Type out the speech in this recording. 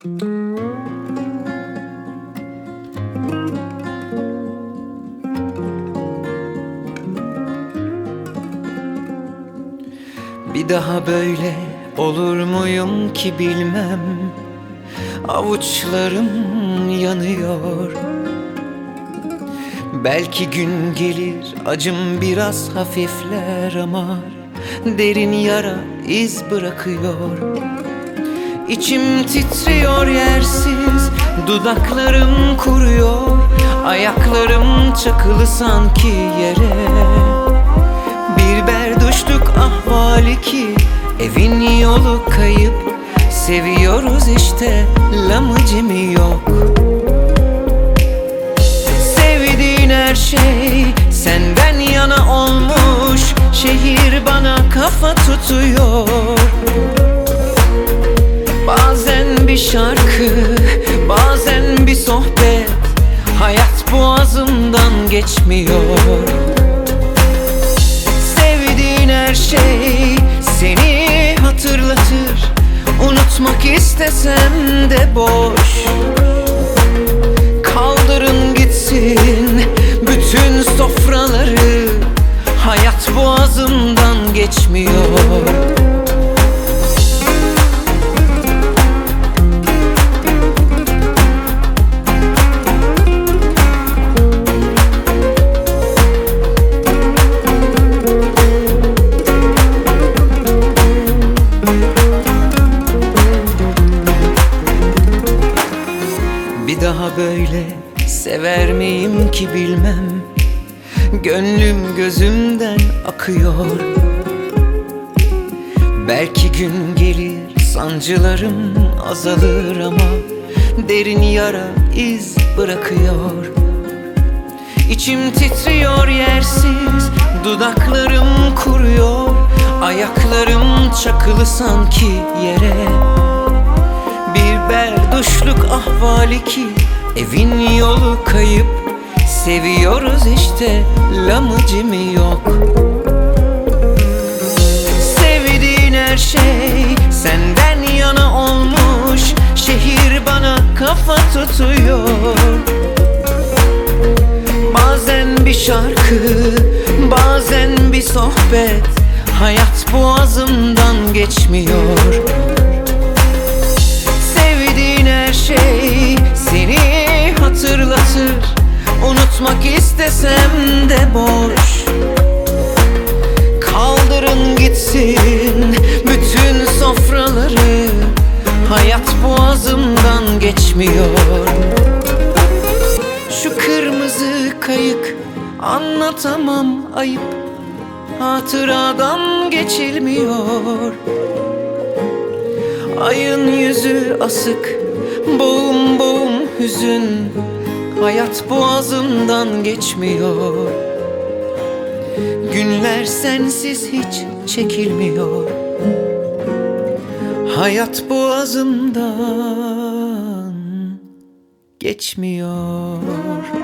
Bir daha böyle olur muyum ki bilmem. Avuçlarım yanıyor. Belki gün gelir acım biraz hafifler ama derin yara iz bırakıyor. İçim titriyor yersiz, dudaklarım kuruyor, ayaklarım çakılı sanki yere. Bir berduşluk ahvali ki evin yolu kayıp, seviyoruz işte lamıcımı yok. Sevdiğin her şey senden yana olmuş, şehir bana kafa tutuyor. Bazen bir şarkı, bazen bir sohbet, hayat boğazımdan geçmiyor. Sevdiğin her şey seni hatırlatır, unutmak istesem de boş. Kaldırın gitsin bütün sofraları, hayat boğazımdan geçmiyor. Bir daha böyle sever miyim ki bilmem. Gönlüm gözümden akıyor. Belki gün gelir sancılarım azalır ama derin yara iz bırakıyor. İçim titriyor yersiz, dudaklarım kuruyor, ayaklarım çakılı sanki yere. Bir berduşluk ahvali ki evin yolu kayıp, seviyoruz işte lamıcımı yok. Sevdiğin her şey senden yana olmuş, şehir bana kafa tutuyor. Bazen bir şarkı, bazen bir sohbet, hayat boğazımdan geçmiyor. Her şey seni hatırlatır, unutmak istesem de boş. Kaldırın gitsin bütün sofraları, hayat boğazımdan geçmiyor. Şu kırmızı kayık anlatamam ayıp, hatıradan geçilmiyor. Ayın yüzü asık, boğum boğum hüzün, hayat boğazımdan geçmiyor. Günler sensiz hiç çekilmiyor, hayat boğazımdan geçmiyor.